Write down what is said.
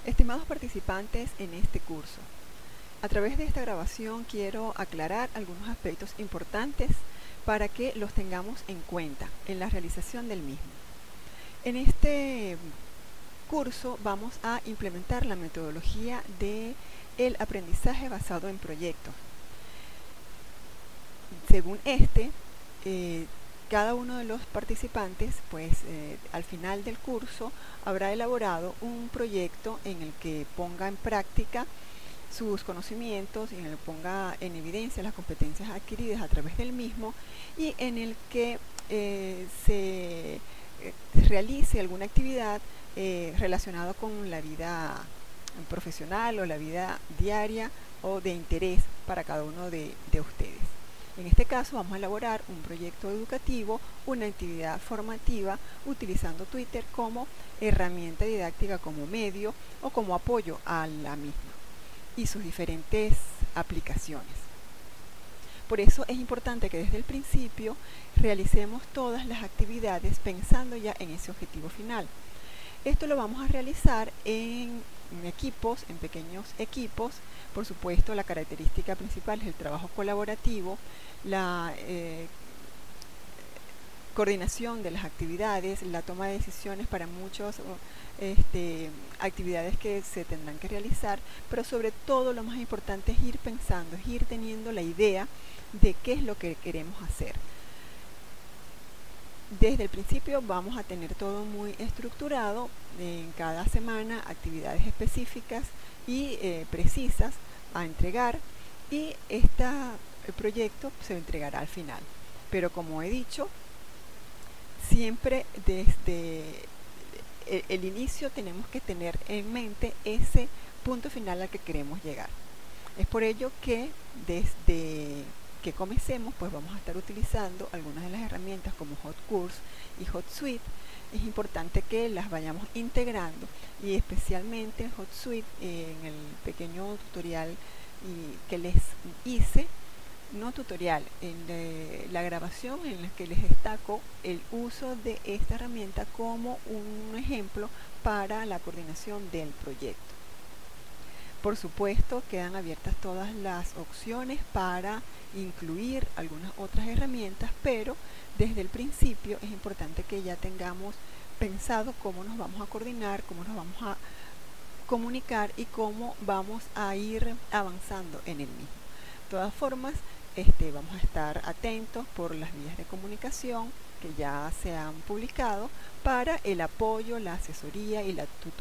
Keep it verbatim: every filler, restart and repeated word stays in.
Estimados participantes en este curso, a través de esta grabación quiero aclarar algunos aspectos importantes para que los tengamos en cuenta en la realización del mismo. En este curso vamos a implementar la metodología del aprendizaje basado en proyectos. Según este, eh, cada uno de los participantes, pues eh, al final del curso, habrá elaborado un proyecto en el que ponga en práctica sus conocimientos y en el que ponga en evidencia las competencias adquiridas a través del mismo y en el que eh, se eh, realice alguna actividad eh, relacionada con la vida profesional o la vida diaria o de interés para cada uno de, de ustedes. En este caso vamos a elaborar un proyecto educativo, una actividad formativa utilizando Twitter como herramienta didáctica, como medio o como apoyo a la misma y sus diferentes aplicaciones. Por eso es importante que desde el principio realicemos todas las actividades pensando ya en ese objetivo final. Esto lo vamos a realizar en equipos, en pequeños equipos. Por supuesto, la característica principal es el trabajo colaborativo, la eh, coordinación de las actividades, la toma de decisiones para muchas este, actividades que se tendrán que realizar, pero sobre todo lo más importante es ir pensando, es ir teniendo la idea de qué es lo que queremos hacer. Desde el principio vamos a tener todo muy estructurado, en cada semana actividades específicas y eh, precisas a entregar, y este proyecto se entregará al final. Pero como he dicho, siempre desde el, el inicio tenemos que tener en mente ese punto final al que queremos llegar. Es por ello que desde que comencemos pues vamos a estar utilizando algunas de las herramientas como HotCourse y HotSuite. Es importante que las vayamos integrando, y especialmente en HotSuite, eh, en el pequeño tutorial y que les hice, no tutorial, en eh, la grabación en la que les destaco el uso de esta herramienta como un ejemplo para la coordinación del proyecto. Por supuesto, quedan abiertas todas las opciones para incluir algunas otras herramientas, pero desde el principio es importante que ya tengamos pensado cómo nos vamos a coordinar, cómo nos vamos a comunicar y cómo vamos a ir avanzando en el mismo. De todas formas, este, vamos a estar atentos por las vías de comunicación que ya se han publicado para el apoyo, la asesoría y la tutoría